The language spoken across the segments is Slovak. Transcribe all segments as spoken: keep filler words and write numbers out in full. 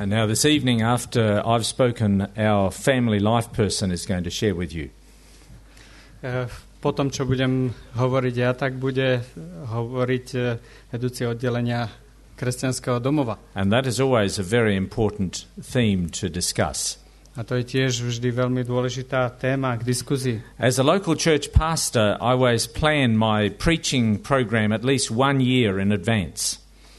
And now this evening, after I've spoken, our family life person is going to share with you. Potom, čo budem hovoriť ja, tak bude hovoriť vedúci oddelenia kresťanského domova. And that is always a very important theme to discuss. A to je tiež vždy veľmi dôležitá téma k diskuzii. As a local church pastor, I always plan my preaching program at least one year in advance.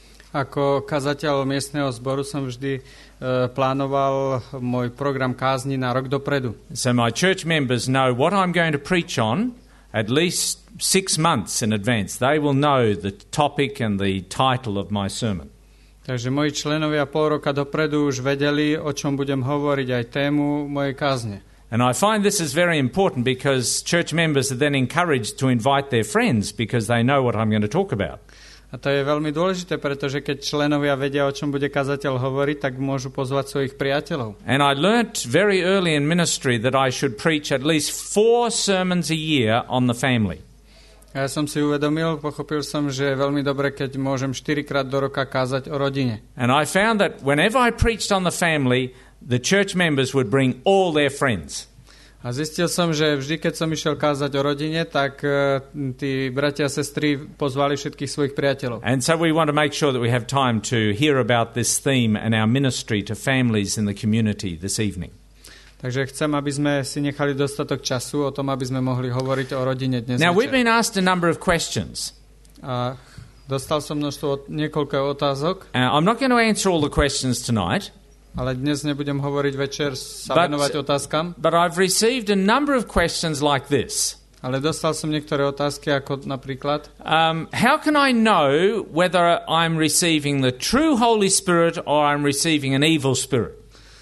Ako kazateľ miestneho zboru som vždy uh, plánoval môj program kázni na rok dopredu. So my church members know what I'm going to preach on at least six months in advance. They will know the topic and the title of my sermon. Takže moji členovia pol roka dopredu už vedeli, o čom budem hovoriť, aj tému mojej kázne. And I find this is very important because church members are then encouraged to invite their friends because they know what I'm going to talk about. A to je veľmi dôležité, pretože keď členovia vedia, o čom bude kazateľ hovoriť, tak môžu pozvať svojich priateľov. And I learnt very early in ministry that I should preach at least four sermons a year on the family. Ja som si uvedomil, pochopil som, že je veľmi dobre, keď môžem štyrikrát do roka kázať o rodine. And I found that whenever I preached on the family, the church members would bring all their friends. A zistil som, že vždy, keď som išiel kázať o rodine, tak uh, tí bratia a sestry pozvali všetkých svojich priateľov. And so we want to make sure that we have time to hear about this theme and our ministry to families in the community this evening. Takže chcem, aby sme si nechali dostatok času o tom, aby sme mohli hovoriť o rodine dnes. Now we've been asked a number of questions. A dostal som množstvo niekoľko otázok. Uh, I'm not going to answer all the questions tonight. Ale dnes nebudem hovoriť večer sa venovať otázkam. But I've received a number of questions like this. Ale dostal som niektoré otázky, ako napríklad. Um, how can I know whether I'm receiving the true Holy Spirit or I'm receiving an evil spirit?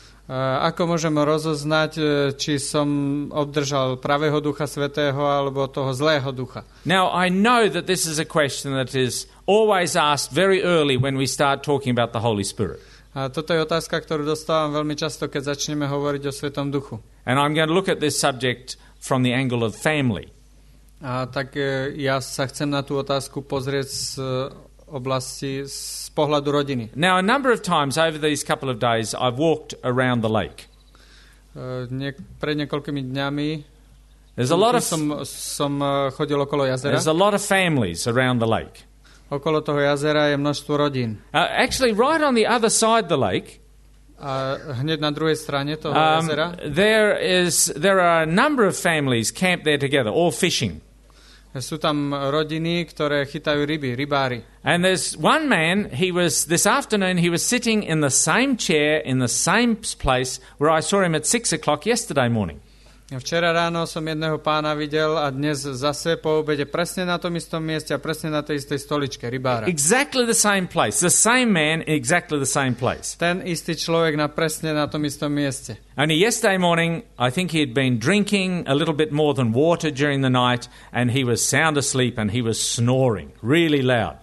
Uh, ako môžem rozoznať, či som obdržal pravého Ducha Svätého alebo toho zlého ducha? Now, I know that this is a question that is always asked very early when we start talking about the Holy Spirit. A toto je otázka, ktorú dostávam veľmi často, keď začneme hovoriť o Svetom Duchu. And I'm going to look at this subject from the angle of family. A tak ja sa chcem na tú otázku pozrieť z oblasti, z pohľadu rodiny. Now, a number of times over these couple of days, I've walked around the lake. Uh, nie, pred niekoľkými dňami There's a lot of, som, som chodil okolo jazera. There's a lot of families around the lake. Okolo toho jazera je množstvo rodín. Uh, actually, right on the other side of the lake, a hneď na druhej strane toho um, jazera, there is there are a number of families camped there together, all fishing. Sú tam rodiny, ktoré chytajú ryby, rybári. And there's one man. He was this afternoon. He was sitting in the same chair in the same place where I saw him at six o'clock yesterday morning. Včera ráno som jedného pána videl a dnes zase po obede presne na tom istom mieste a presne na tej istej stoličke rybára. Exactly the same place. The same man, exactly the same place. Ten istý človek na presne na tom istom mieste. Only yesterday morning, I think he had been drinking a little bit more than water during the night, and he was sound asleep and he was snoring really loud.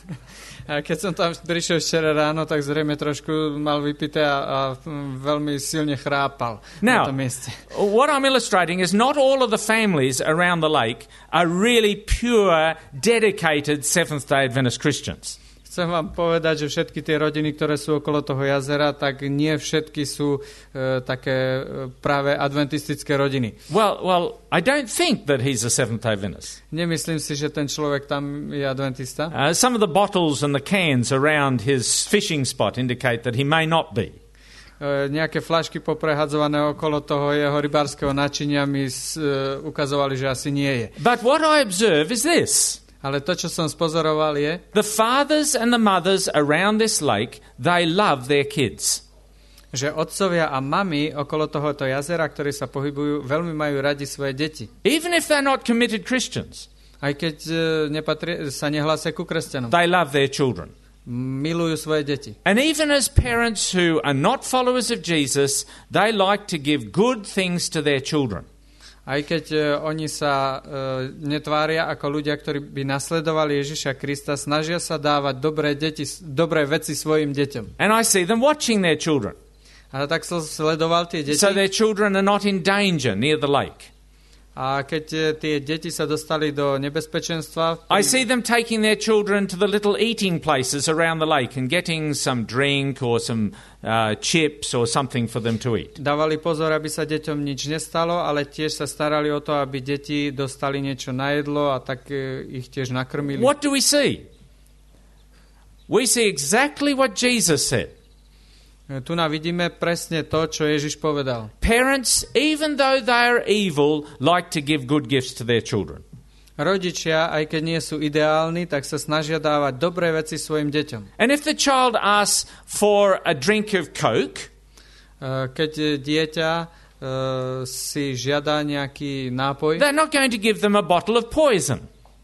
A keď som tam prišiel včera ráno, tak zrejme trošku mal vypité a, a veľmi silne chrápal now, na tom mieste. What I'm illustrating is not all of the families around the lake are really pure, dedicated Seventh-day Adventist Christians. Chcem vám povedať, že všetky tie rodiny, ktoré sú okolo toho jazera, tak nie všetky sú uh, také uh, práve adventistické rodiny. Well, well, I don't think that he's a Seventh-day Adventist. Nemyslím si, že ten človek tam je adventista. Uh, some of the bottles and the cans around his fishing spot indicate that he may not be. Uh, nejaké fľašky poprehadzované okolo toho jeho rybárskeho načinia mi uh, ukazovali, že asi nie je. But what I observe is this. Ale to, čo som spozoroval, je, the fathers and the mothers around this lake, they love their kids. Že otcovia a mami okolo tohoto jazera, ktorí sa pohybujú, veľmi majú radi svoje deti. Even if they're not committed Christians. Aj keď uh, nepatrí, sa nehlásia ku kresťanom. They love their children. Milujú svoje deti. And even as parents who are not followers of Jesus, they like to give good things to their children. Aj keď uh, oni sa uh, netvária ako ľudia, ktorí by nasledovali Ježiša Krista, snažia sa dávať dobré, deti, dobré veci svojim deťom. And I see them watching their children. A tak som sledoval tie deti. So their children are not in danger near the lake. A keď tie deti sa dostali do nebezpečenstva, I see them taking their children to the little eating places around the lake and getting some drink or some uh, chips or something for them to eat. Dávali pozor, aby sa deťom nič nestalo, ale tiež sa starali o to, aby deti dostali niečo na jedlo a tak ich tiež nakrmili. What do we see? We see exactly what Jesus said. Tu na vidíme presne to, čo Ježiš povedal. Parents, even though they are evil, like to give good gifts to their children. Rodičia, aj keď nie sú ideálni, tak sa snažia dávať dobré veci svojim deťom. And if the child asks for a drink of Coke, keď dieťa uh, si žiada nejaký nápoj, they're not going to give them a bottle of poison.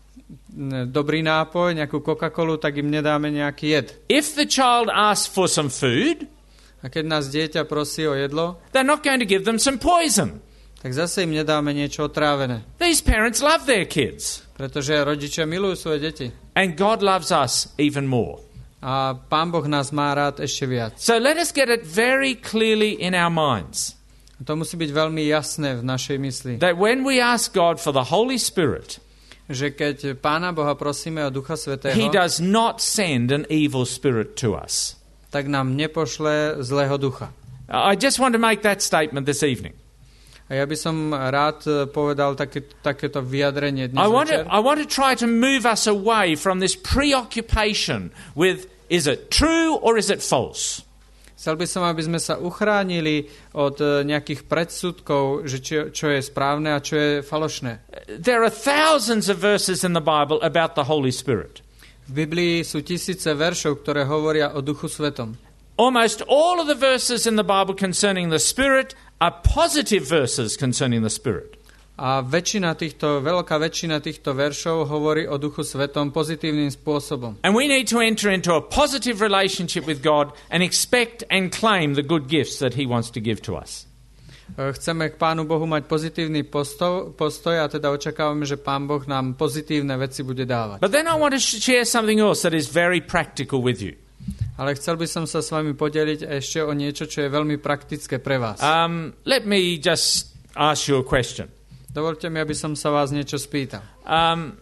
Dobrý nápoj, nejakú Coca-Colu, tak im nedáme nejaký jed. If the child asks for some food, a keď nás dieťa prosí o jedlo, they're not going to give them some poison. Tak zase im nedáme niečo otrávené. These parents love their kids. Pretože rodičia milujú svoje deti. And God loves us even more. A Pán Boh nás má rád ešte viac. So let us get it very clearly in our minds. A to musí byť veľmi jasné v našej mysli. That when we ask God for the Holy Spirit, že keď Pána Boha prosíme o Ducha Svätého, He does not send an evil spirit to us. Tak nám nepošle zlého ducha. I just want to make that statement this evening. A ja by som rád povedal také, takéto vyjadrenie dnes I want, večer. to, I want to try to move us away from this preoccupation with is it true or is it false? Chcel by som, aby sme sa uchránili od nejakých predsudkov, že čo, čo je správne a čo je falošné. There are thousands of verses in the Bible about the Holy Spirit. V Biblii sú tisíce veršov, ktoré hovoria o Duchu Svetom. Almost all of the verses in the Bible concerning the Spirit are positive verses concerning the Spirit. A väčšina týchto, veľká väčšina týchto veršov hovorí o Duchu Svetom pozitívnym spôsobom. And we need to enter into a positive relationship with God and expect and claim the good gifts that He wants to give to us. Chceme k Pánu Bohu mať pozitívny postoj, postoj a teda očakávame, že Pán Boh nám pozitívne veci bude dávať. But then I want to share something else that is very practical with you. Ale chcel by som sa s vami podeliť ešte o niečo, čo je veľmi praktické pre vás. Um, let me just ask you a question. Dovolte mi, aby som sa vás niečo spýtal. Um,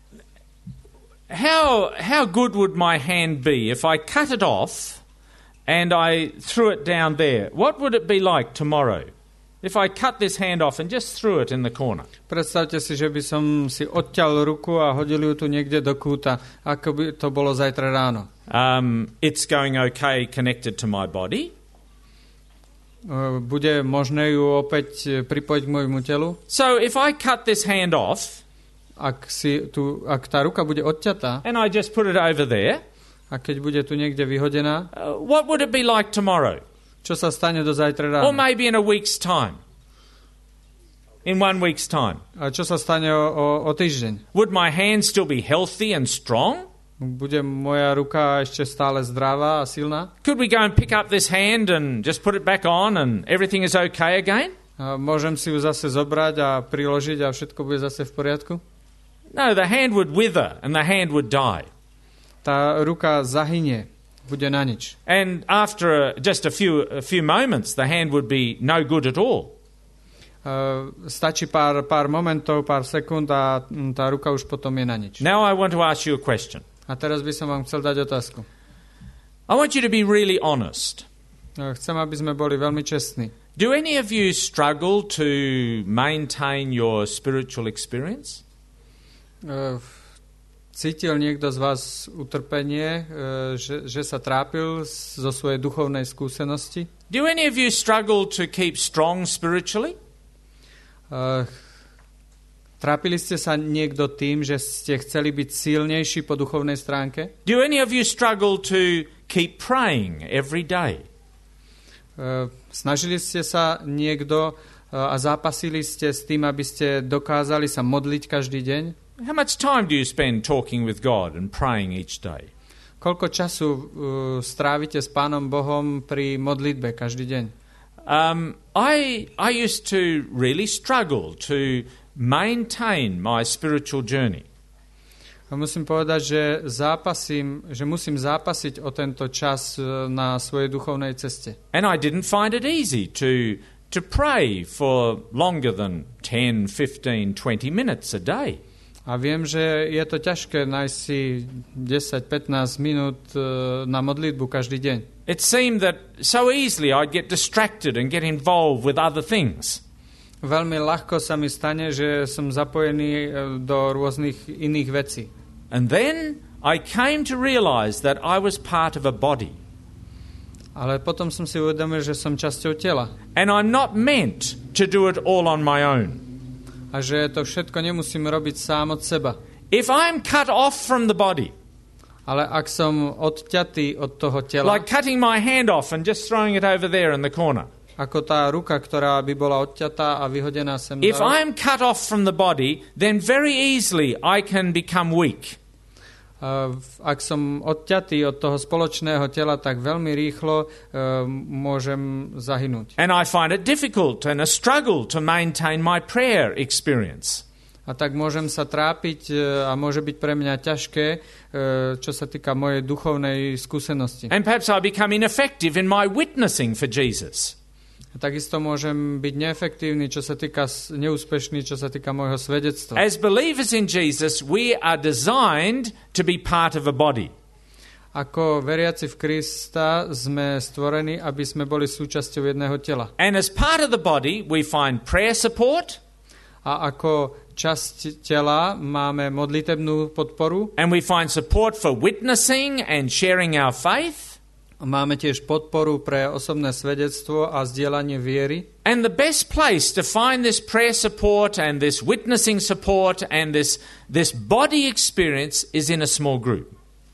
how, how good would my hand be if I cut it off and I threw it down there? What would it be like tomorrow? If I cut this hand off and just threw it in the corner. Predstavte si, že by som si odťal ruku a hodil ju tu niekde do kúta, ako by to bolo zajtra ráno. Um, it's going okay connected to my body. Bude možné ju opäť pripojiť k môjmu telu. So if I cut this hand off, ak, si tu, ak tá ruka bude odťatá, and I just put it over there, a keď bude tu niekde vyhodená, uh, what would it be like tomorrow? Čo sa stane do zajtra rána? Or maybe in a week's time. In one week's time. A čo sa stane o, o, o týždeň? Would my hand still be healthy and strong? Bude moja ruka ešte stále zdravá a silná? Could we go and pick up this hand and just put it back on and everything is okay again? A môžem si ju zase zobrať a priložiť a všetko bude zase v poriadku? No, the hand would wither and the hand would die. Tá ruka zahynie. Bude na nič. And after a, just a few a few moments, the hand would be no good at all. Uh, stačí pár, pár momentov, pár sekúnd a tá ruka už potom je na nič. Now I want to ask you a question. A teraz by som vám chcel dať otázku. I want you to be really honest. Uh, chcem, aby sme boli veľmi čestní. Do any of you struggle to maintain your spiritual experience? Uh, Cítil niekto z vás utrpenie, že, že sa trápil zo svojej duchovnej skúsenosti? Do any of you struggle to keep strong spiritually? Uh, trápili ste sa niekto tým, že ste chceli byť silnejší po duchovnej stránke? Do any of you struggle to keep praying every day? Uh, snažili ste sa niekto uh, a zápasili ste s tým, aby ste dokázali sa modliť každý deň? How much time do you spend talking with God and praying each day? Koľko času uh, strávite s Pánom Bohom pri modlitbe každý deň? Um, I I used to really struggle to maintain my spiritual journey. A musím povedať, že zápasím, že musím zápasiť o tento čas uh, na svojej duchovnej ceste. And I didn't find it easy to to pray for longer than ten, fifteen, twenty minutes a day. A viem, že je to ťažké nájsť si desať pätnásť minút na modlitbu každý deň. It seemed that so easily I'd get distracted and get involved with other things. Veľmi ľahko sa mi stane, že som zapojený do rôznych iných vecí. And then I came to realize that I was part of a body. Ale potom som si uvedomil, že som časťou tela. And I'm not meant to do it all on my own. A že to všetko nemusím robiť sám od seba. If I'm cut off from the body, ale ak som odťatý od toho tela, like cutting my hand off and just throwing it over there in the corner. Ako tá ruka, ktorá by bola odťatá a vyhodená sem If dál. I'm cut off from the body, then very easily I can become weak. Uh, ak som odťatý od toho spoločného tela, tak veľmi rýchlo uh, môžem zahynúť. And I find it difficult and a struggle to maintain my prayer experience. A tak môžem sa trápiť uh, a môže byť pre mňa ťažké, uh, čo sa týka mojej duchovnej skúsenosti. And perhaps I become ineffective in my witnessing for Jesus. A takisto môžem byť neefektívny, čo sa týka neúspešný, čo sa týka môjho svedectva. As believers in Jesus, we are designed to be part of a body. Ako veriaci v Krista sme stvorení, aby sme boli súčasťou jedného tela. And as part of the body, we find prayer support. A ako časť tela máme modlitebnú podporu. And we find support for witnessing and sharing our faith. Máme tiež podporu pre osobné svedectvo a zdieľanie viery. And the best place to find this prayer support and this witnessing support and this, this body experience is in a small group.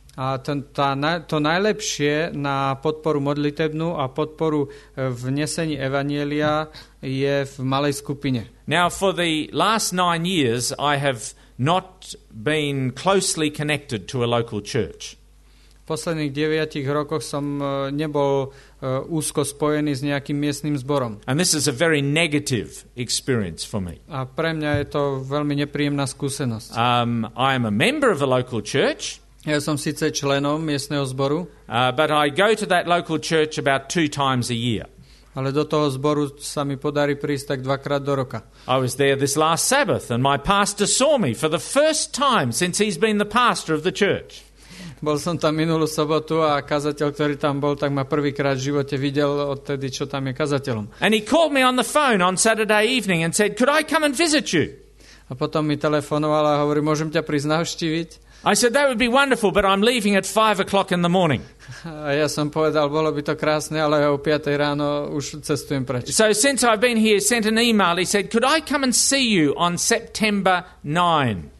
A to, tá, to najlepšie na podporu modlitebnú a podporu v nesení evanjelia je v malej skupine. Now, for the last nine years, I have not been closely connected to a local church. V posledných deviatich rokoch som nebol uh, úzko spojený s nejakým miestnym zborom. And this is a very negative experience for me. A pre mňa je to veľmi nepríjemná skúsenosť. Um, I am a member of a local church. Ja som síce členom miestneho zboru, uh, but I go to that local church about two times a year. Ale do toho zboru sa mi podarí prísť tak dvakrát do roka. I was there this last Sabbath and my pastor saw me for the first time since he's been the pastor of the church. Bol som tam minulú sobotu a kazateľ, ktorý tam bol, tak ma prvýkrát v živote videl odtedy, čo tam je kazateľom. And he called me on the phone on Saturday evening and said, "Could I come and visit you?" A potom mi telefonoval a hovorí, môžem ťa prísť navštíviť? I said, "That would be wonderful, but I'm leaving at five o'clock in the morning." A ja som povedal, bolo by to krásne, ale o piatej ráno už cestujem preč. So since I've been here, sent an email. He said, "Could I come and see you on September ninth?"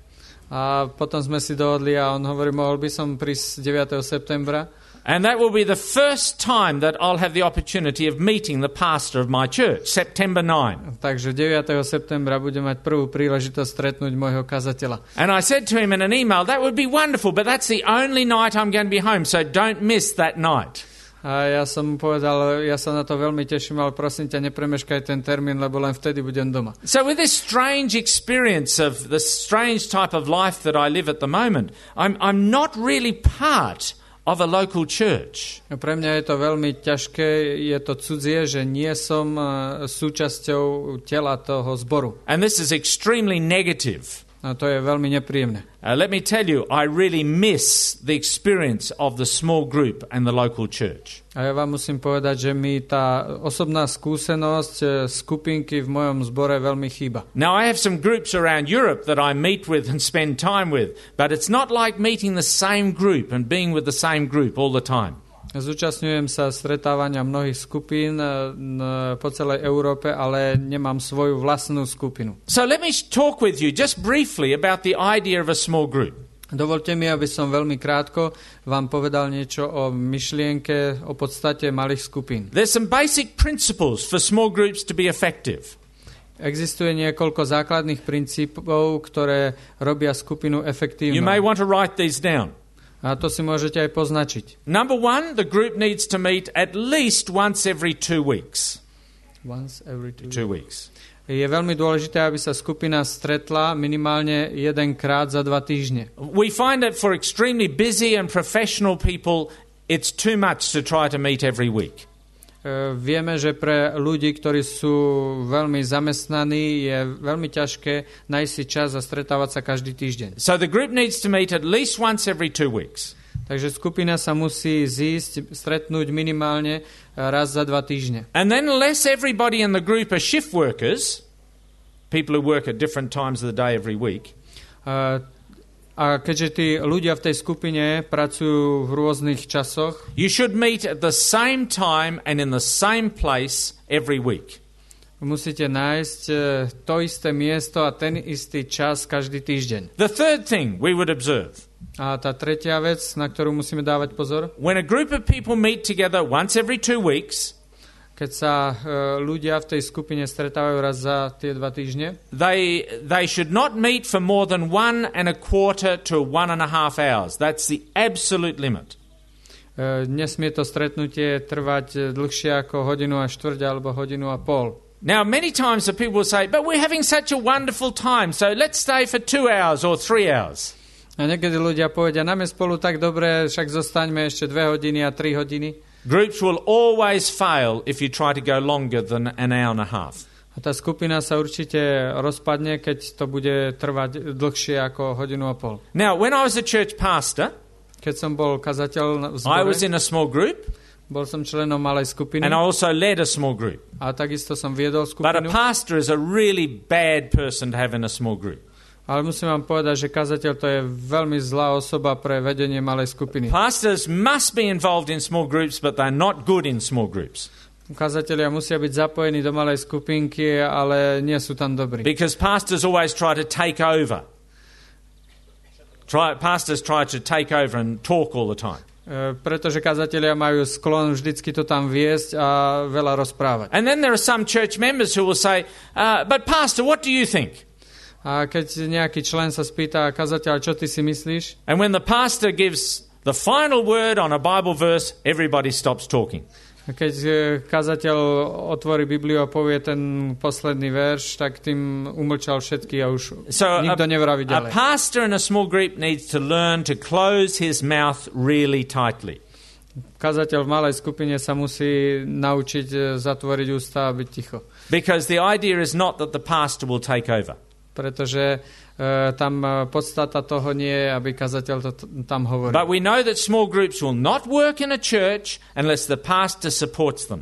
A potom sme si dohodli a on hovorí, mohol by som prísť deviateho septembra. And that will be the first time that I'll have the opportunity of meeting the pastor of my church, September ninth. Takže deviateho septembra budem mať prvú príležitosť stretnúť môjho kazateľa. And I said to him in an email, "That would be wonderful, but that's the only night I'm going to be home, so don't miss that night." A ja som mu povedal, ja sa na to veľmi teším, ale prosím ťa, nepremeškaj ten termín, lebo len vtedy budem doma. So with this strange experience of the strange type of life that I live at the moment, I'm, I'm not really part of a local church. Pre mňa je to veľmi ťažké, je to cudzie, že nie som súčasťou tela toho zboru. And this is extremely negative. A to je veľmi nepríjemné. Uh, let me tell you, I really miss the experience of the small group and the local church. A ja vám musím povedať, že mi tá osobná skúsenosť skupinky v mojom zbore veľmi chýba. Now I have some groups around Europe that I meet with and spend time with, but it's not like meeting the same group and being with the same group all the time. Zúčastňujem sa stretávania mnohých skupín po celej Európe, ale nemám svoju vlastnú skupinu. So let me talk with you just briefly about the idea of a small group. Dovolte mi, aby som veľmi krátko vám povedal niečo o myšlienke, o podstate malých skupín. There's some basic principles for small groups to be effective. Existuje niekoľko základných princípov, ktoré robia skupinu efektívnou. You may want to write these down. A to si môžete aj poznačiť. Number one, the group needs to meet at least once every two weeks. Once every two, two weeks. Je veľmi dôležité, aby sa skupina stretla minimálne jedenkrát za dva týždne. We find that for extremely busy and professional people, it's too much to try to meet every week. vieme, že pre ľudí, ktorí sú veľmi zamestnaní, je veľmi ťažké nájsť si čas a stretávať sa každý týždeň. So the group needs to meet at least once every two weeks. Takže skupina sa musí zísť, stretnúť minimálne raz za dva týždne. And then unless everybody in the group are shift workers, people who work at different times of the day every week, Uh, A keďže tí ľudia v tej skupine pracujú v rôznych časoch, you should meet at the same time and in the same place every week. Musíte nájsť to isté miesto a ten istý čas každý týždeň. The third thing we would observe. A tá tretia vec, na ktorú musíme dávať pozor, when a group of people meet together once every two weeks, keď sa uh, ľudia v tej skupine stretávajú raz za tie dva týždne, they they should not meet for more than one and a quarter to one and a half hours. That's the absolute limit. Uh, nesmie to stretnutie trvať dlhšie ako hodinu a štvrť alebo hodinu a pol. Now, many times the people will say, but we're having such a wonderful time, so let's stay for two hours or three hours. A niekedy ľudia povedia, nám je spolu tak dobre, však zostaňme ešte dve hodiny a tri hodiny. Groups will always fail if you try to go longer than an hour and a half. A tá skupina sa určite rozpadne, keď to bude trvať dlhšie ako hodinu a pol. Now, when I was a church pastor, keď som bol kazateľ v I zbore, was in a small group, bol som členom malej skupiny and I also led a small group. a takisto som viedol But a skupinu. pastor is a really bad person to have in a small group. Ale musím vám povedať, že kazateľ to je veľmi zlá osoba pre vedenie malej skupiny. Pastors must be involved in small groups, but they're not good in small groups. Kazatelia musia byť zapojení do malej skupinky, ale nie sú tam dobrí. Because pastors always try to take over. Try, pastors try to take over and talk all the time. E, pretože kazatelia majú sklon vždycky to tam viesť a veľa rozprávať. And then there are some church members who will say, uh, but pastor, what do you think? A keď nejaký člen sa spýta, kazateľ, čo ty si myslíš? And when the pastor gives the final word on a Bible verse, everybody stops talking. Keď kazateľ otvorí Bibliu a povie ten posledný verš, tak tým umlčal všetky a už So nikto a, nevraví a ďalej. pastor in a small group needs to learn to close his mouth really tightly. Kazateľ v malej skupine sa musí naučiť zatvoriť ústa a byť ticho. Because the idea is not that the pastor will take over. Pretože uh, tam uh, podstata toho nie je, aby kazateľ to t- tam hovoril. But we know that small groups will not work in a church unless the pastor supports them.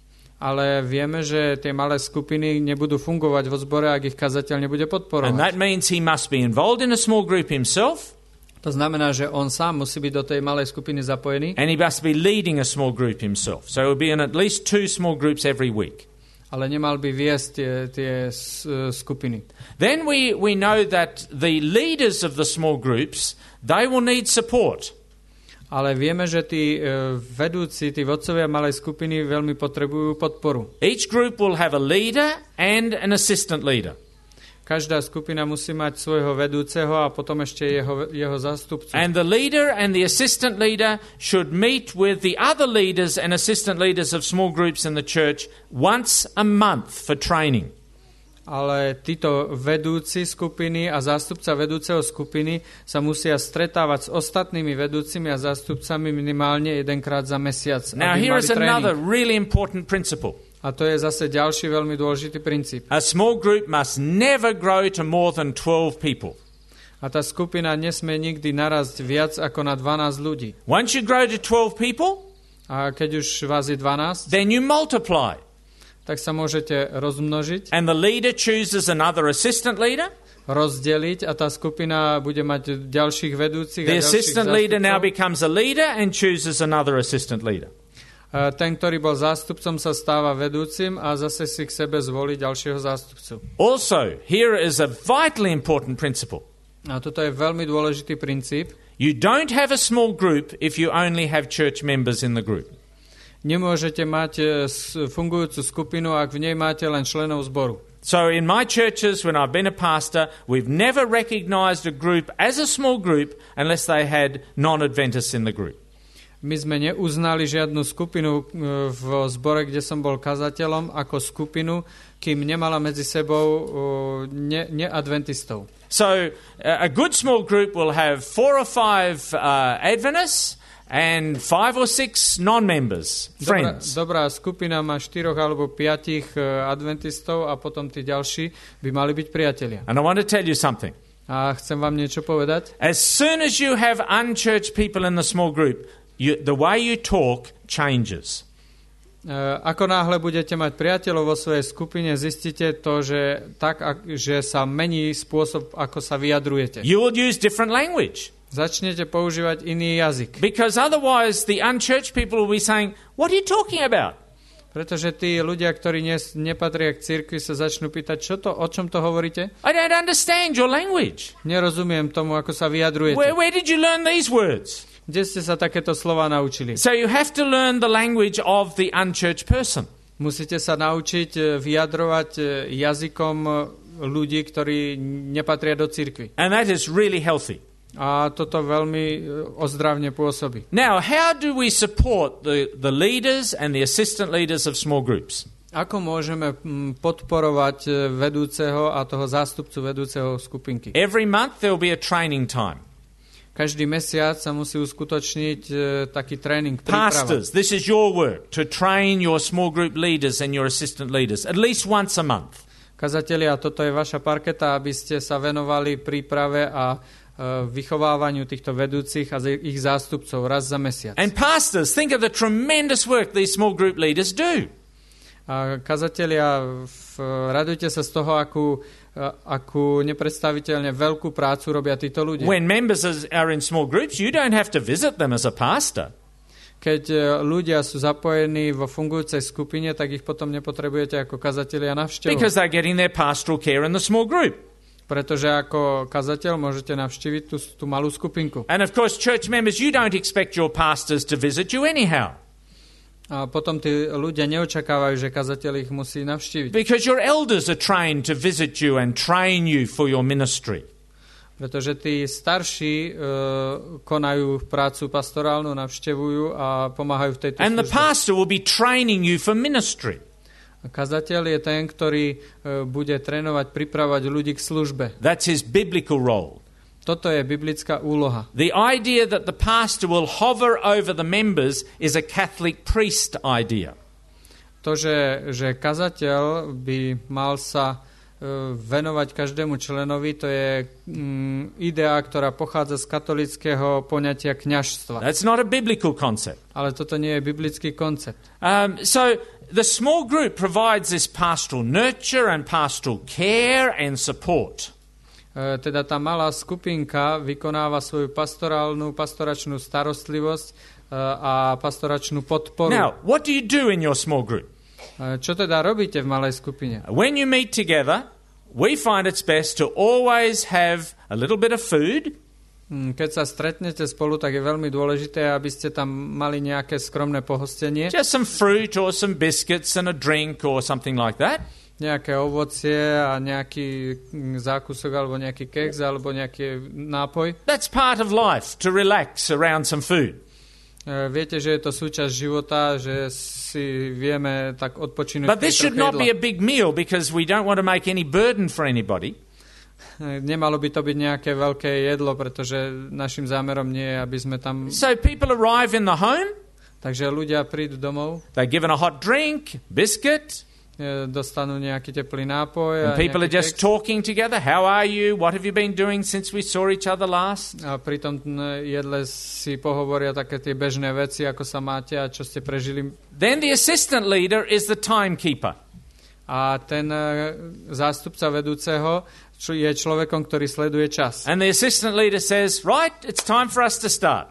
Ale vieme, že tie malé skupiny nebudú fungovať vo zbore, ak ich kazateľ nebude podporovať. And that means he must be involved in a small group himself. To znamená, že on sám musí byť do tej malej skupiny zapojený. And he must be leading a small group himself. So he'll be in at least two small groups every week. Ale nemal by viesť tie, tie skupiny. Then we, we know that the leaders of the small groups, they will need support. Ale vieme, že tí uh, vedúci, tí vodcovia malej skupiny veľmi potrebujú podporu. Each group will have a leader and an assistant leader. Každá skupina musí mať svojho vedúceho a potom ešte jeho, jeho zástupcu. And the leader and the assistant leader should meet with the other leaders and assistant leaders of small groups in the church once a month for training. Ale títo vedúci skupiny a zástupca vedúceho skupiny sa musia stretávať s ostatnými vedúcimi a zástupcami minimálne jedenkrát za mesiac. Now aby here mali is another tréning. really important principle. A to je zase ďalší veľmi dôležitý princíp. A small group must never grow to more than twelve people. A tá skupina nesmie nikdy narásť viac ako na dvanásť ľudí. Once you grow to twelve people, A keď už vás je dvanásť, then you multiply. tak sa môžete rozmnožiť, And the leader chooses another assistant leader. rozdeliť a tá skupina bude mať ďalších vedúcich The a ďalších assistant leader now zástupcov. becomes a leader and chooses another assistant leader. A ten, ktorý bol zástupcom, sa stáva vedúcim a zase si k sebe zvolí ďalšieho zástupcu. Also, here is a vitally important principle. A toto je veľmi dôležitý princíp. You don't have a small group if you only have church members in the group. Nemôžete mať e, s- fungujúcu skupinu, ak v nej máte len členov zboru. So in my churches, when I've been a pastor, we've never recognized a group as a small group unless they had non-Adventists in the group. My sme neuznali žiadnu skupinu e, v zbore, kde som bol kazateľom, ako skupinu, kým nemala medzi sebou e, ne, neadventistov. So uh, a good small group will have four or five uh, Adventists and five or six non-members, Dobrá, friends. dobrá skupina má štyroch alebo piatich uh, adventistov a potom tí ďalší by mali byť priatelia. And I want to tell you something. A chcem vám niečo povedať. As soon as you have unchurched people in the small group, you, the way you talk changes. Uh, ako náhle budete mať priateľov vo svojej skupine, zistíte to, že tak, ak, že sa mení spôsob, ako sa vyjadrujete. You will use different language. Začnete používať iný jazyk. Because otherwise the unchurched people will be saying, what are you talking about? Pretože tí ľudia, ktorí ne, nepatria k cirkvi, sa začnú pýtať, čo to, o čom to hovoríte? I don't understand your language. Nerozumiem tomu, ako sa vyjadrujete. Where, where did you learn these words? Kde ste sa takéto slova naučili? So you have to learn the language of the unchurched person. Musíte sa naučiť vyjadrovať jazykom ľudí, ktorí nepatria do cirkvi. And that is really healthy. A toto veľmi ozdravne pôsobí. Now, how do we support the, the leaders and the assistant leaders of small groups? Ako môžeme podporovať vedúceho a toho zástupcu vedúceho skupinky? Every month there will be a training time. Každý mesiac sa musí uskutočniť uh, taký tréning, príprava. Pastors, this is your work, to train your small group leaders and your assistant leaders, at least once a month. Kazatelia, toto je vaša parketa, aby ste sa venovali príprave a uh, vychovávaniu týchto vedúcich a ich zástupcov raz za mesiac. And pastors, think of the tremendous work these small group leaders do. A kazatelia, v, radujte sa z toho, akú akú nepredstaviteľne veľkú prácu robia títo ľudia. When members are in small groups, you don't have to visit them as a pastor. Keď ľudia sú zapojení vo fungujúcej skupine, tak ich potom nepotrebujete ako kazatelia navštevovať. Because they're getting their pastoral care in the small group. Pretože ako kazateľ môžete navštíviť tú, tú malú skupinku. And of course, church members, you don't expect your pastors to visit you anyhow. A potom tí ľudia neočakávajú, že kazateľ ich musí navštíviť. Because your elders are trained to visit you and train you for your ministry. Pretože tí starší uh, konajú prácu pastorálnu, navštevujú a pomáhajú v tejto And the službe. pastor will be training you for ministry. A kazateľ je ten, ktorý uh, bude trénovať, pripravovať ľudí k službe. That's his biblical role. Toto je biblická úloha. The idea that the pastor will hover over the members is a Catholic priest idea. To, že, že kazateľ by mal sa uh, venovať každému členovi, to je um, idea, ktorá pochádza z katolického poňatia kňažstva. That's not a biblical concept. Ale toto nie je biblický koncept. Um, so the small group provides this pastoral nurture and pastoral care and support. Uh, teda tá malá skupinka vykonáva svoju pastorálnu, pastoračnú starostlivosť uh, a pastoračnú podporu. Now, what do you do in your small group? Uh, čo teda robíte v malej skupine? When you meet together, we find it's best to always have a little bit of food. Keď sa stretnete spolu, tak je veľmi dôležité, aby ste tam mali nejaké skromné pohostenie. Just some fruit or some biscuits and a drink or something like that. Nejaké ovocie a nejaký zákusok alebo nejaký keks alebo nejaký nápoj. That's part of life, to relax around some food. Uh, viete, že je to súčasť života, že si vieme tak odpočinúť. But this should not be a big meal because we don't want to make any burden for anybody. Nemalo by to byť nejaké veľké jedlo, pretože našim zámerom nie je, aby sme tam... So people arrive in the home. Takže ľudia prídu domov. They're given a hot drink, biscuit. Dostanú nejaký teplý nápoj. And people are just talking together. How are you? What have you been doing since we saw each other last? A pri tom jedle si pohovoria také tie bežné veci, ako sa máte a čo ste prežili. Then the assistant leader is the timekeeper. A ten zástupca vedúceho je človekom, ktorý sleduje čas. And the assistant leader says, right, it's time for us to start.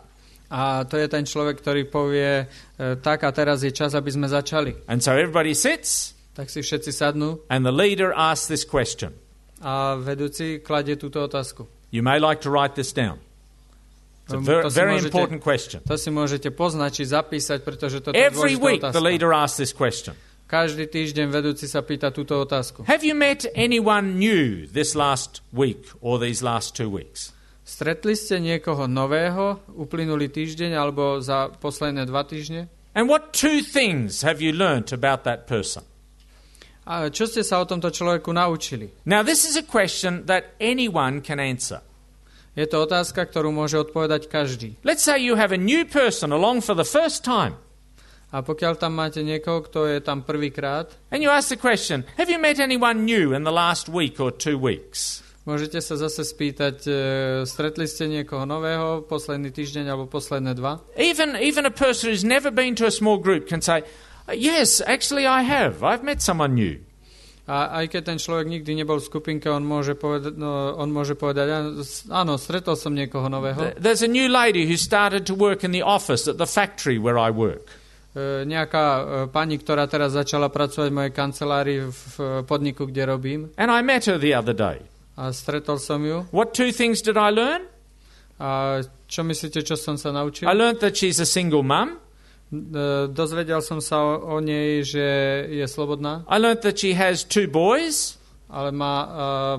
A to je ten človek, ktorý povie, tak a teraz je čas, aby sme začali. And so everybody sits. Tak si všetci sadnú. And the leader asks this question. A vedúci kladie túto otázku. You may like to write this down. It's a very, very môžete, important question. To si môžete poznačiť, zapísať, pretože toto Every je dôležitá week otázka. the leader asks this question. Každý týždeň vedúci sa pýta túto otázku. Have you met anyone new this last week or these last two weeks? Stretli ste niekoho nového uplynulý týždeň alebo za posledné dva týždne? And what two things have you learnt about that person? A čo ste sa o tomto človeku naučili? Now this is a question that anyone can answer. Je to otázka, ktorú môže odpovedať každý. Let's say you have a new person along for the first time. A pokiaľ tam máte niekoho, kto je tam prvýkrát, and you ask the question, have you met anyone new in the last week or two weeks? Môžete sa zase spýtať, e, stretli ste niekoho nového posledný týždeň alebo posledné dva? Even, even a person who's never been to a small group can say, yes, actually I have. I've met someone new. A aj keď ten človek nikdy nebol v skupinke, on môže povedať, no, on môže povedať, áno, stretol som niekoho nového. There's a new lady who started to work in the office at the factory where I work. E, nejaká e, pani, ktorá teraz začala pracovať v mojej kancelárii v, v podniku, kde robím. And I met her the other day. A stretol som ju. What two things did I learn? A čo myslíte, čo som sa naučil? I learned that she's a single mum. Dozvedel som sa o, o nej, že je slobodná. I learned that she has two boys. Ale má, uh,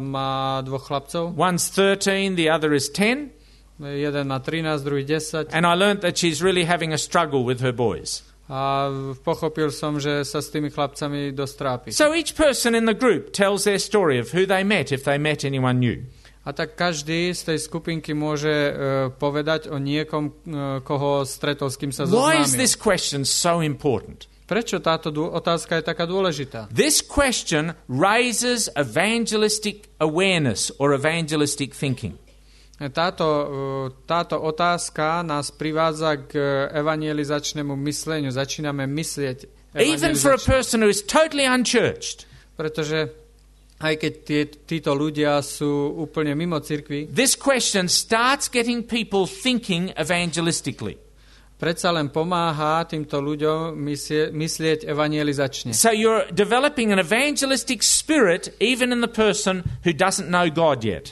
má dvoch chlapcov. One's thirteen, the other is ten. Jeden má trinásť, druhý desať. And I learned that she's really having a struggle with her boys. A pochopil som, že sa s tými chlapcami dosť trápi. So each person in the group tells their story of who they met if they met anyone new. A tak každý z tej skupinky môže uh, povedať o niekom, uh, koho stretol, s kým sa zoznámil. Why is this question so important? Prečo táto dô- otázka je taká dôležitá? This question raises evangelistic awareness or evangelistic thinking. Táto, uh, táto otázka nás privádza k evangelizačnému mysleniu. Začíname myslieť Even for a evangelizačne. person who is totally unchurched. Pretože aj keď tie, títo ľudia sú úplne mimo cirkvi, This question starts getting people thinking evangelistically. predsa len pomáha týmto ľuďom myslie, myslieť evangelizačne. So you're developing an evangelistic spirit even in the person who doesn't know God yet.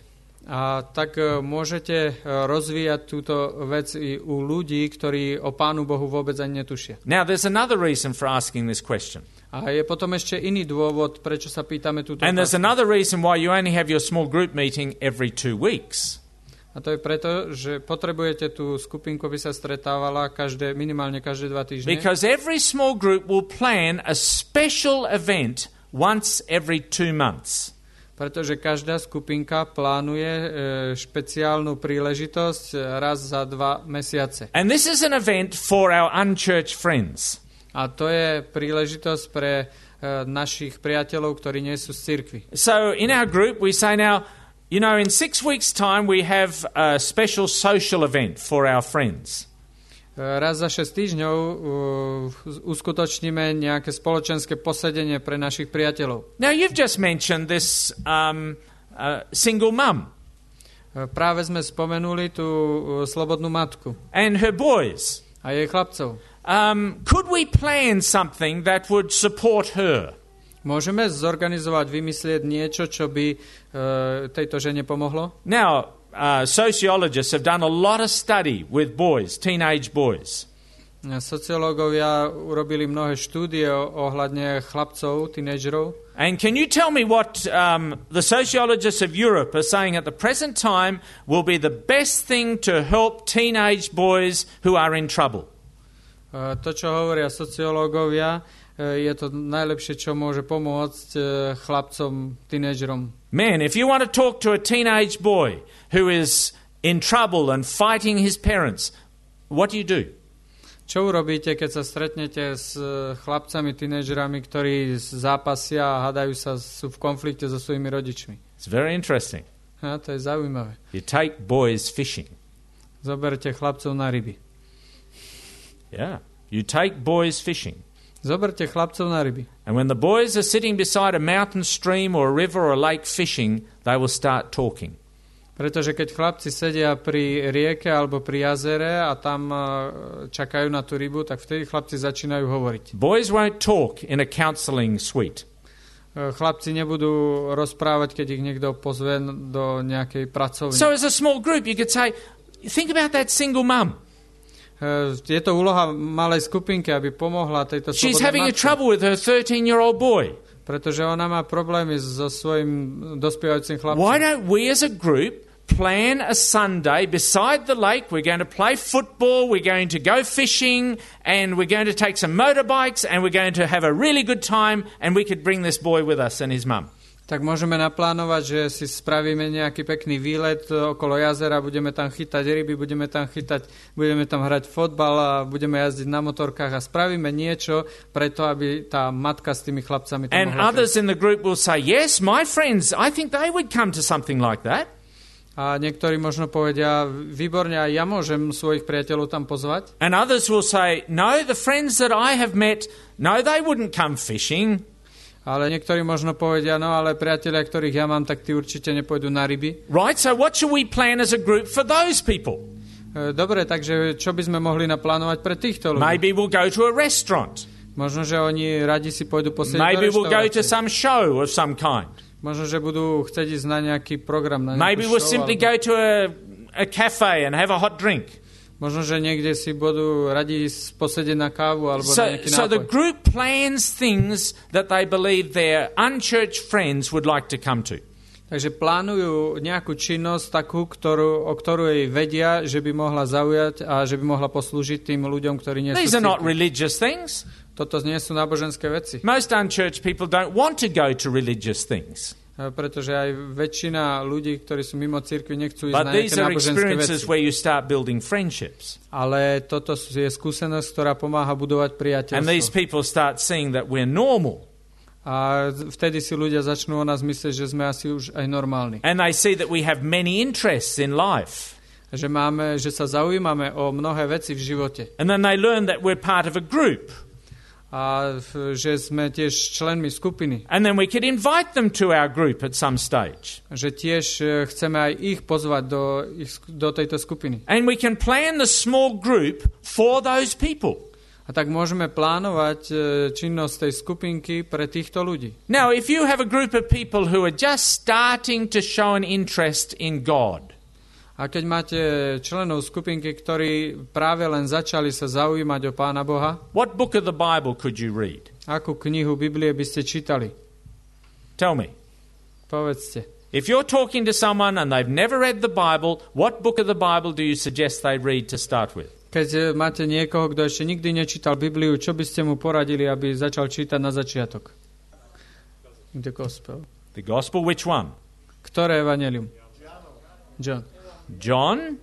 A tak uh, môžete uh, rozvíjať túto vec i u ľudí, ktorí o Pánu Bohu vôbec ani netušia. Now there's another reason for asking this question. A je potom ešte iný dôvod, prečo sa pýtame túto And there's otázku. another reason why you only have your small group meeting every two weeks. A to je preto, že potrebujete tú skupinku, aby sa stretávala každé, minimálne každé dva týždne. Because every small group will plan a special event once every two months. Pretože každá skupinka plánuje e, špeciálnu príležitosť raz za dva mesiace. And this is an event for our unchurched friends. A to je príležitosť pre e, našich priateľov, ktorí nie sú z cirkvi. So in our group we say now, you know, in six weeks' time we have a special social event for our friends. E, raz za šesť týždňov e, uskutočníme nejaké spoločenské posedenie pre našich priateľov. Now you've just mentioned this um, uh, single mum E, práve sme spomenuli tú e, slobodnú matku and her boys. a jej chlapcov. Um, could we plan something that would support her? Môžeme zorganizovať, vymyslieť niečo, čo by e, tejto žene pomohlo? Now, uh, sociologists have done a lot of study with boys, teenage boys. Sociológovia urobili mnohé štúdie ohľadne chlapcov, tínedžerov. And can you tell me what um, the sociologists of Europe are saying at the present time will be the best thing to help teenage boys who are in trouble? E, to, čo hovoria sociológovia, e, je to najlepšie, čo môže pomôcť e, chlapcom, tínedžerom. Man, if you want to talk to a teenage boy who is in trouble and fighting his parents, what do you do? Čo urobíte, keď sa stretnete s chlapcami, tínedžerami, ktorí zápasia a hádajú sa, sú v konflikte so svojimi rodičmi? It's very interesting. A, to je zaujímavé. You take boys fishing. Zoberte chlapcov na ryby. Yeah. You take boys fishing. Zoberte chlapcov na ryby. And when the boys are sitting beside a mountain stream or a river or a lake fishing, they will start talking. Pretože keď chlapci sedia pri rieke alebo pri jazere a tam čakajú na tú rybu, tak vtedy chlapci začínajú hovoriť. Boys won't talk in a counseling suite. Chlapci nebudú rozprávať, keď ich niekto pozve do nejakej pracovne. So as a small group, you could say, think about that single mum. Je to úloha malej skupinky, aby pomohla tejto She's slobodnej having a matke. trouble with her thirteen-year-old boy. Pretože ona má problémy so svojím dospievajúcim chlapcom. Why don't we as a group plan a Sunday beside the lake? We're going to play football, we're going to go fishing, and we're going to take some motorbikes, and we're going to have a really good time, and we could bring this boy with us and his mum. tak môžeme naplánovať, že si spravíme nejaký pekný výlet okolo jazera, budeme tam chytať ryby, budeme tam chytať, budeme tam hrať fotbal a budeme jazdiť na motorkách a spravíme niečo preto, aby tá matka s tými chlapcami tam And mohla others in the group will say, yes, my friends, I think they would come to something like that. A niektorí možno povedia, výborne, aj ja môžem svojich priateľov tam pozvať. And others will say, no, the friends that I have met, no, they wouldn't come fishing. Ale niektorí možno povedia, no ale priatelia, ktorých ja mám, tak tí určite nepôjdu na ryby. Right, so what should we plan as a group for those people? Dobre, takže čo by sme mohli naplánovať pre týchto ľudí? Maybe we'll go to a restaurant. Možno, že oni radi si pôjdu posieť do Maybe we'll go to reštaurácie. some show of some kind. Možno, že budú chcieť ísť na nejaký program, na nejakú Maybe we'll show, simply alebo... go to a, a cafe and have a hot drink. Možno, že niekde si budú radi posedieť na kávu alebo So, na nejaký so the nápoj. group plans things that they believe their unchurched friends would like to come to. Takže plánujú nejakú činnosť takú, ktorú, o ktorú jej vedia, že by mohla zaujať a že by mohla poslúžiť tým ľuďom, ktorí nie sú These are not cirkvi. religious things. Toto nie sú náboženské veci. Most unchurched people don't want to go to religious things. Pretože aj väčšina ľudí, ktorí sú mimo cirkvi, nechcú ísť But na these nejaké are náboženské experiences veci. where you start building friendships. Ale toto je skúsenosť, ktorá pomáha budovať And these priateľstvo. people start seeing that we're normal. A vtedy si ľudia začnú o nás myslieť, že sme asi už aj normálni. And they see that we have many interests in life. Že, máme, že sa zaujímame o mnohé veci v živote. And then they learn that we're part of a group. A f- že sme tiež členmi skupiny. And then we could invite them to our group at some stage. Že tiež e, chceme aj ich pozvať do, ich, do tejto skupiny. And we can plan the small group for those people. A tak môžeme plánovať e, činnosť tej skupinky pre týchto ľudí. Now, if you have a group of people who are just starting to show an interest in God, A keď máte členov skupinky, ktorí práve len začali sa zaujímať o Pána Boha, what book of the Bible could you read? akú knihu Biblie by ste čítali? Tell me. Povedzte. If you're talking to someone and they've never read the Bible, what book of the Bible do you suggest they read to start with? Keď e, máte niekoho, kto ešte nikdy nečítal Bibliu, čo by ste mu poradili, aby začal čítať na začiatok? The Gospel. The Gospel, which one? Ktoré evanjelium? John. John?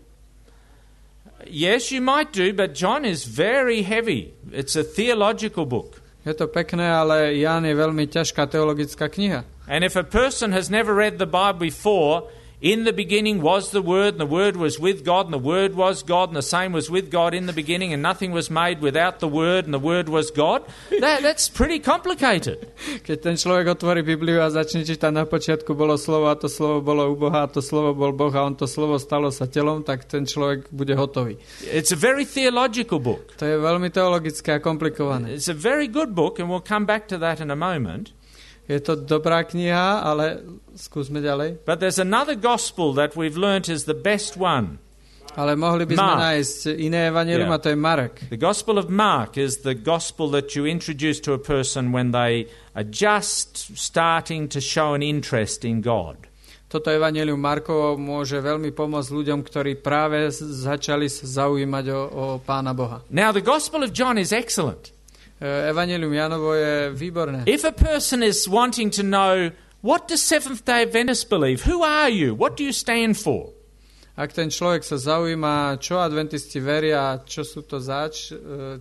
Yes, you might do, but John is very heavy. It's a theological book. Je to pekné, ale Ján je veľmi ťažká teologická kniha. And if a person has never read the Bible before, in the beginning was the Word, and the Word was with God, and the Word was God, and the same was with God in the beginning, and nothing was made without the Word, and the Word was God, that, that's pretty complicated. Keď ten človek otvorí Bibliu a začne čítať, na počiatku bolo slovo a to slovo bolo u Boha a to slovo bol Boh a on to slovo stalo sa telom, tak ten človek bude hotový. It's a very theological book. To je veľmi teologické a komplikované. It's a very good book, and we'll come back to that in a moment. Je to dobrá kniha, ale skúsme ďalej. But there's another gospel that we've learnt is the best one. Ale mohli by sme Mark. nájsť iné evanjelium, Yeah. a to je Marek. The Gospel of Mark is the gospel that you introduce to a person when they are just starting to show an interest in God. Toto evanjelium Markovo môže veľmi pomôcť ľuďom, ktorí práve začali sa zaujímať o, o Pána Boha. Now, the Gospel of John is excellent. Evanjelium Jánovo je výborné. If a person is wanting to know, what does Seventh-day Adventists believe? Who are you? What do you stand for? Ak ten človek sa zaujíma, čo adventisti veria, čo sú to zač, e,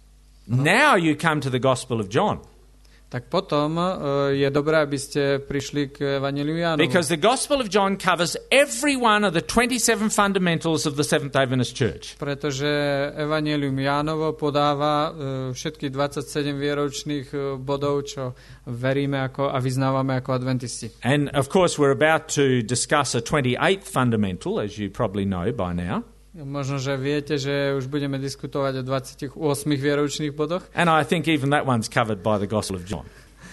Now you come to the Gospel of John. tak potom e, je dobré, aby ste prišli k evanjeliu Jánovu. Because the Gospel of John covers every one of the twenty-seven fundamentals of the Seventh-day Adventist Church. Pretože evanjelium Jánovo podáva e, všetkých dvadsaťsedem vieročných e, bodov, čo veríme ako, a vyznávame ako adventisti. And of course, we're about to discuss a twenty-eighth fundamental, as you probably know by now. Možno, že viete, že už budeme diskutovať o dvadsiatich ôsmich vieročných bodoch, And I think even that one's covered by the Gospel of John.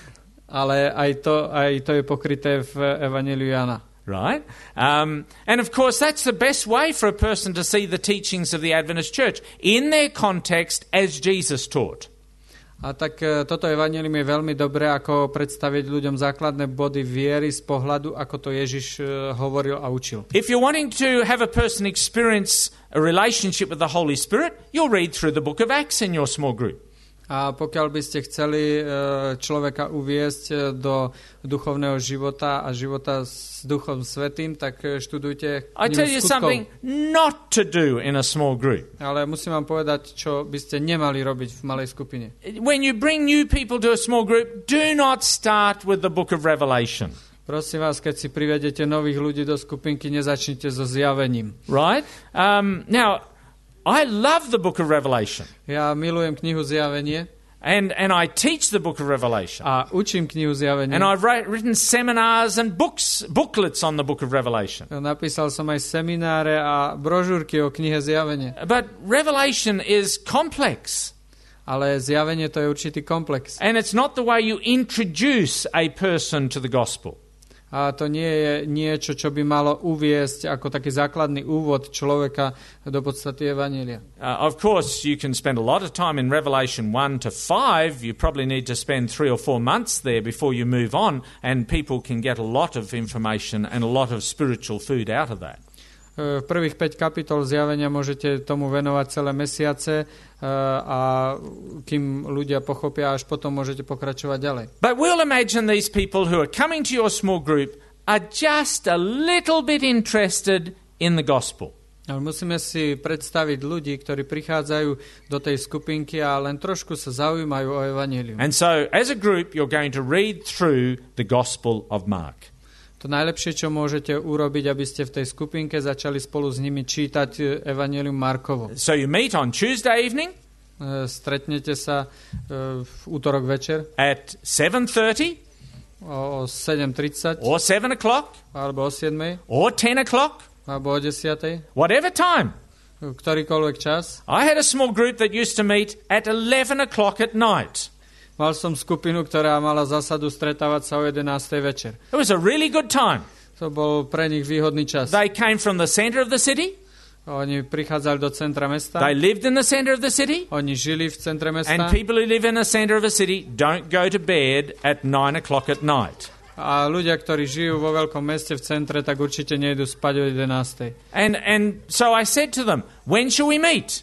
ale aj to, aj to je pokryté v evanjeliu Jána. Right? Um, and of course, that's the best way for a person to see the teachings of the Adventist Church in their context as Jesus taught. A tak e, toto evanjelium je veľmi dobré, ako predstaviť ľuďom základné body viery z pohľadu, ako to Ježiš e, hovoril a učil. If you're wanting to have a person experience a relationship with the Holy Spirit, you'll read through the book of Acts in your small group. A pokiaľ by ste chceli človeka uviesť do duchovného života a života s Duchom Svätým, tak študujte I tell you something not to do in a small group. Ale musím vám povedať, čo by ste nemali robiť v malej skupine. When you bring new people to a small group, do not start with the book of Revelation. Prosím vás, keď si privedete nových ľudí do skupinky, nezačnite so zjavením. Right? Um, now, I love the book of Revelation. Ja milujem knihu Zjavenie. And, and I teach the book of Revelation. A učím knihu Zjavenie. And I've write, written seminars and books, booklets on the book of Revelation. Napísal som aj semináre a brožúrky o knihe Zjavenie. But Revelation is complex. Ale Zjavenie to je určitý komplex. And it's not the way you introduce a person to the gospel. A to nie je niečo, čo by malo uviesť ako taký základný úvod človeka do podstaty evanjelia. Uh, of course, you can spend a lot of time in Revelation one to five. You probably need to spend three or four months there before you move on, and people can get a lot of information and a lot of spiritual food out of that. V prvých päť kapitol Zjavenia môžete tomu venovať celé mesiace a kým ľudia pochopia, až potom môžete pokračovať ďalej. But we'll imagine these people who are coming to your small group are just a little bit interested in the gospel. Ale musíme si predstaviť ľudí, ktorí prichádzajú do tej skupinky a len trošku sa zaujímajú o evanjelium. And so, as a group, you're going to read through the Gospel of Mark. To najlepšie, čo môžete urobiť, aby ste v tej skupinke začali spolu s nimi čítať evanjelium Markovo. So you meet on Tuesday evening. Stretnete sa v útorok večer. At seven thirty. O sedem tridsať. Or seven o'clock. Alebo o siedmej. Or ten o'clock. Alebo o desiatej. Whatever time. Ktorýkoľvek čas. I had a small group that used to meet at eleven o'clock at night. Mal som skupinu, ktorá mala zásadu stretávať sa o jedenástej večer. It was a really good time. To bol pre nich výhodný čas. They came from the center of the city. Oni prichádzali do centra mesta. They lived in the center of the city. Oni žili v centre mesta. And people who live in the center of a city don't go to bed at nine o'clock at night. A ľudia, ktorí žijú vo veľkom meste v centre, tak určite nejdu spať o jedenástej. And and so I said to them, when shall we meet?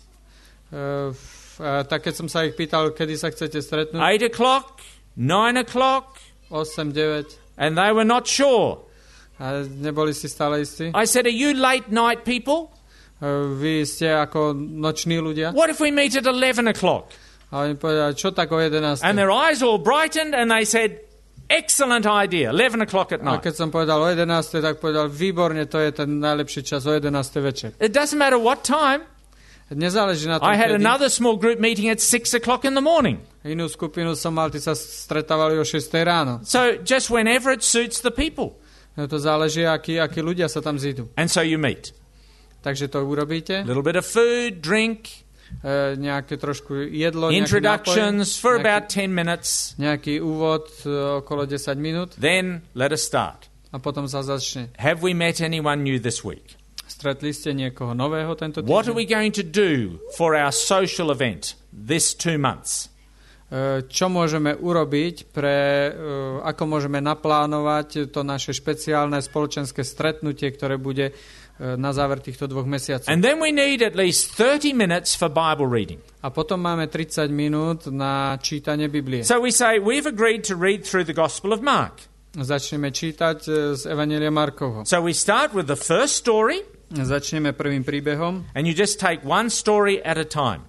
Uh, Uh, tak keď som sa ich pýtal, kedy sa chcete stretnúť? Eight o'clock, nine o'clock. osem, deväť. And they were not sure. A neboli si stále istí? I said, are you late night people? Uh, vy ste ako noční ľudia? What if we meet at eleven o'clock? A oni povedali, čo tak o jedenástej? And their eyes all brightened and they said, excellent idea, eleven o'clock at night. A keď som povedal o jedenástej, tak povedal, výborne, to je ten najlepší čas, o jedenástej večer. It doesn't matter what time. Nezáleží na tom, I had kedy. another small group meeting at six o'clock in the morning. Inú skupinu som mal, tí sa stretávali o šiestej ráno. So just whenever it suits the people. No to záleží, akí, akí ľudia sa tam zídu. And so you meet. Takže to urobíte. A little bit of food, drink. Uh, nejaké trošku jedlo, introductions nápoj, for nejaký, about ten minutes. Nejaký úvod uh, okolo desať minút. Then let us start. A potom sa začne. Have we met anyone new this week? Stretli ste niekoho nového tento týždeň? What are we going to do for our social event this two months? Uh, čo môžeme urobiť pre, uh, ako môžeme naplánovať to naše špeciálne spoločenské stretnutie, ktoré bude uh, na záver týchto dvoch mesiacov. And then we need at least thirty minutes for Bible reading. A potom máme tridsať minút na čítanie Biblie. So we say we've agreed to read through the Gospel of Mark. Začneme čítať z Evanjelia Markovho. So we start with the first story. Začneme prvým príbehom. And you just take one story at a time.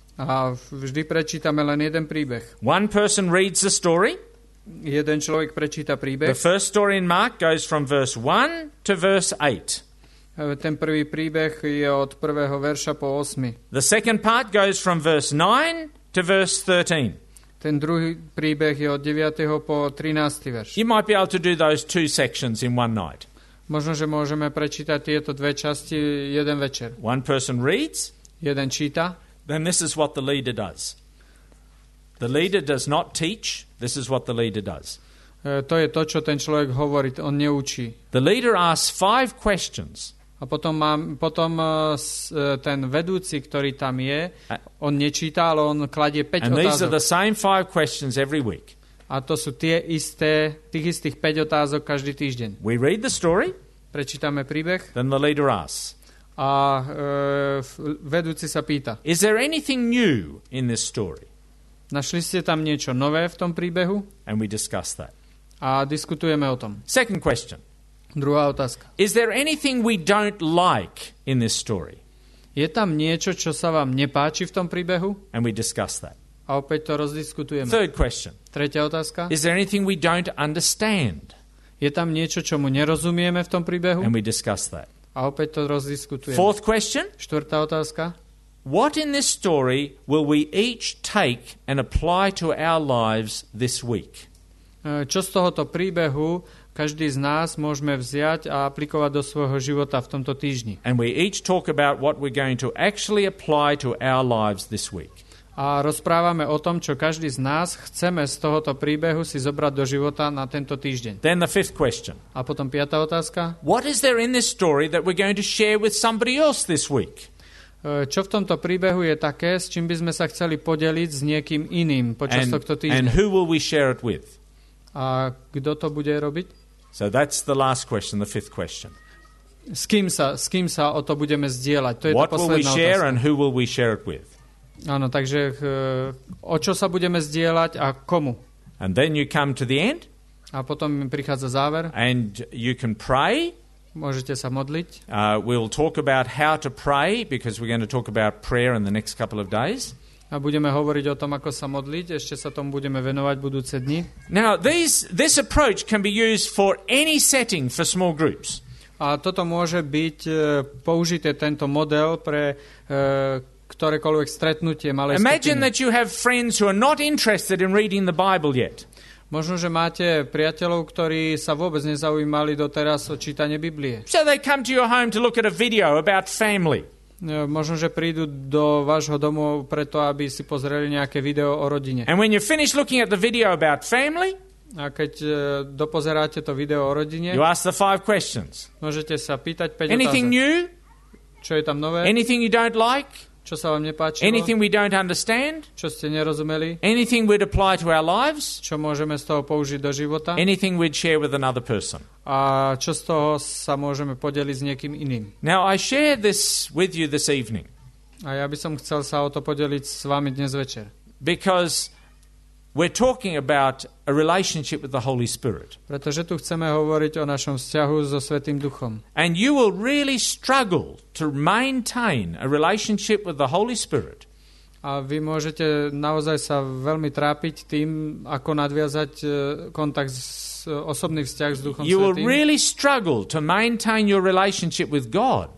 A vždy prečítame len jeden príbeh. One person reads the story. Jeden človek prečíta príbeh. The first story in Mark goes from verse one to verse eight. Ten prvý príbeh je od prvého verša po osmi. The second part goes from verse nine to verse thirteen. Ten druhý príbeh je od deviateho po trinásty verš. You might be able to do those two sections in one night. Možno, že môžeme prečítať tieto dve časti jeden večer. One person reads. Jeden číta. Then this is what the leader does. The leader does not teach. This is what the leader does. E, to je to, čo ten človek hovorí. On neučí. The leader asks five questions. A potom, mám, potom uh, ten vedúci, ktorý tam je, on nečíta, ale on kladie päť and otázok. And these are the same five questions every week. A to sú tie isté, tých istých päť otázok každý týždeň. We read the story. Prečítame príbeh. Then the leader asks. A uh, vedúci sa pýta. Is there anything new in this story? Našli ste tam niečo nové v tom príbehu? And we discuss that. A diskutujeme o tom. Second question. Druhá otázka. Is there anything we don't like in this story? Je tam niečo, čo sa vám nepáči v tom príbehu? And we discuss that. A opäť to rozdiskutujeme. Third question. Tretia otázka. Is there anything we don't understand? Je tam niečo, čomu nerozumieme v tom príbehu? And we discuss that. A opäť to rozdiskutujeme. Fourth question. Štvrtá otázka. What in this story will we each take and apply to our lives this week? Čo z tohoto príbehu každý z nás môžeme vziať a aplikovať do svojho života v tomto týždni? And we each talk about what we're going to actually apply to our lives this week. A rozprávame o tom, čo každý z nás chceme z tohoto príbehu si zobrať do života na tento týždeň. Then the fifth question. A potom piatá otázka. What is there in this story that we're going to share with somebody else this week? Čo v tomto príbehu je také, s čím by sme sa chceli podeliť s niekým iným počas And, tohto týždňa? and who will we share it with? A kto to bude robiť? So that's the last question, the fifth question. S kým sa, s kým sa o to budeme zdieľať? To je What tá will we posledná share otázka. and who will we share it with? Áno, takže o čo sa budeme zdieľať a komu? And then you come to the end A potom prichádza záver. and you can pray. Môžete sa modliť. Uh, we'll talk about how to pray because we're going to talk about prayer in the next couple of days. A budeme hovoriť o tom, ako sa modliť. Ešte sa tomu budeme venovať budúce dni. Now, these, this approach can be used for any setting for small groups. A toto môže byť e, použité, tento model pre e, ktorékoľvek stretnutie malej Imagine skupiny. that you have friends who are not interested in reading the Bible yet. Možno, že máte priateľov, ktorí sa vôbec nezaujímali doteraz o čítanie Biblie. So they come to your home to look at a video about family. E, Možno, že prídu do vášho domu preto, aby si pozreli nejaké video o rodine. And when you finish looking at the video about family, A keď e, dopozeráte to video o rodine, you ask the five questions. môžete sa pýtať päť Anything otázok. new? Čo je tam nové? Anything you don't like? Čo sa vám nepáčilo? Anything we don't understand? Čo ste nerozumeli? Anything we'd apply to our lives? Čo môžeme z toho použiť do života? Anything we'd share with another person? A čo z toho sa môžeme podeliť s niekým iným? Now, I share this with you this evening A ja by som chcel sa o to podeliť s vami dnes večer. because we're talking about a relationship with the Holy Spirit. Pretože tu chceme hovoriť o našom vzťahu so Svätým Duchom. And you will really struggle to maintain a relationship with the Holy Spirit A vy môžete naozaj sa veľmi trápiť tým, ako nadviazať e, kontakt, s, osobný vzťah s Duchom You will Svätým. really struggle to maintain your relationship with God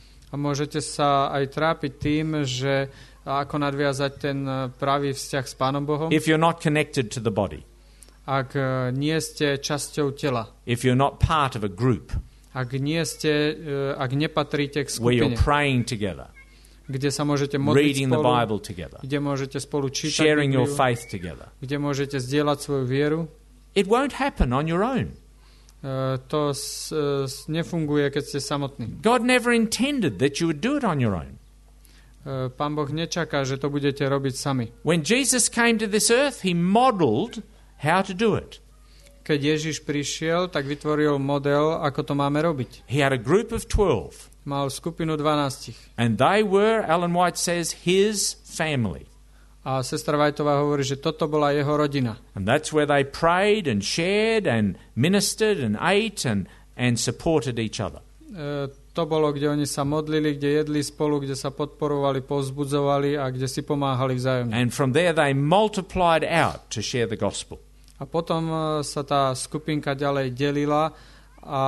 A môžete sa aj trápiť tým, že ako nadviazať ten pravý vzťah s Pánom Bohom, if you're not connected to the body, ak e, nie ste časťou tela, if you're not part of a group ak nie ste, e, ak nepatríte k where skupine, you're praying together, kde sa môžete modliť reading the spolu, Bible together, kde môžete spolu čítať sharing your Bibliu, faith together. kde môžete zdieľať svoju vieru. It won't happen on your own. E, to s, e, s- nefunguje, keď ste samotní. God never intended that you would do it on your own. E, Pán Boh nečaká, že to budete robiť sami. When Jesus came to this earth, he modeled how to do it. Keď Ježiš prišiel, tak vytvoril model, ako to máme robiť. He had a group of twelve, Mal skupinu dvanástich. and they were, Ellen White says, his family. A sestra Whiteová hovorí, že toto bola jeho rodina. And that's where they prayed and shared and ministered and ate and, and supported each other. E, to bolo, kde oni sa modlili, kde jedli spolu, kde sa podporovali, povzbudzovali a kde si pomáhali vzájomne. And from there they multiplied out to share the gospel. A potom e, sa tá skupinka ďalej delila a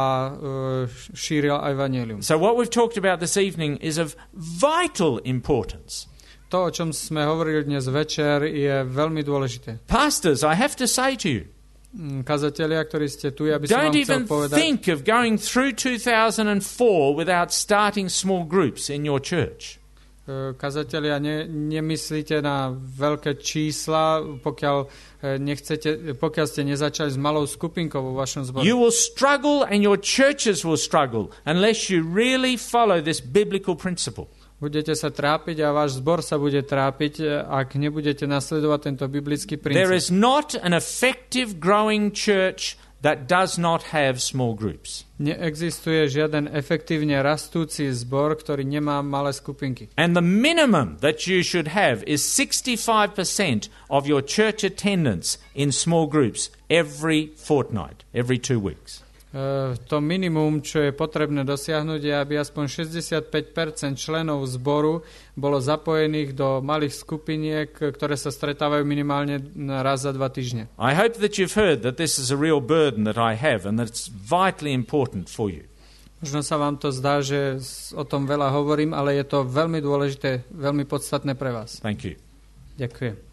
e, šírila evanjelium. So what we've talked about this evening is of vital importance. To, o čom sme hovorili dnes večer, je veľmi dôležité. Pastors, I have to say to you, Mm, Kazatelia, ktorí ste tu, ja by som don't vám chcel even povedať, think of going through two thousand four without starting small groups in your church. e, kazatelia, ne, nemyslíte na veľké čísla, pokiaľ, e, nechcete, pokiaľ ste nezačali s malou skupinkou vo vašom zbore. You will struggle and your churches will struggle unless you really follow this biblical principle. Budete sa trápiť a váš zbor sa bude trápiť, ak nebudete nasledovať tento biblický There princíp. is not an effective growing church that does not have small groups. Neexistuje žiaden efektívne rastúci zbor, ktorý nemá malé skupinky. And the minimum that you should have is sixty-five percent of your church attendance in small groups every fortnight, every two weeks. Uh, to minimum, čo je potrebné dosiahnuť, je, aby aspoň šesťdesiatpäť percent členov zboru bolo zapojených do malých skupiniek, ktoré sa stretávajú minimálne raz za dva týždne. I hope that you've heard that this is a real burden that I have and that it's vitally important for you. Možno sa vám to zdá, že o tom veľa hovorím, ale je to veľmi dôležité, veľmi podstatné pre vás. Thank you. Ďakujem.